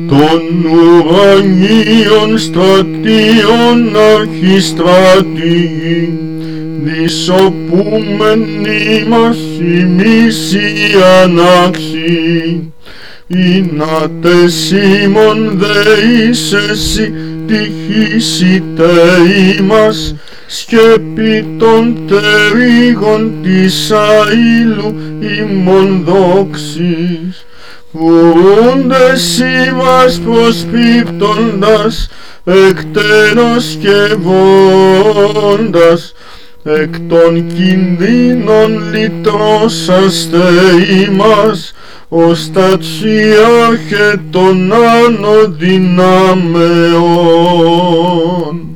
των ουρανίων στρατιών αρχιστράτηγοι, δισοπούμενοι μας ημείς οι ανάξιοι, είνατες ημών δεείς εσύ τυχήσιτε ημάς, σκέπη των τερίγων της αήλου ημών δόξης. Φουρούντες ημάς προσπίπτοντας, εκτένος και βόντας, εκ των κινδύνων λυτρώσαστε ημάς, ως τατσιάρχε των άνω δυνάμεων.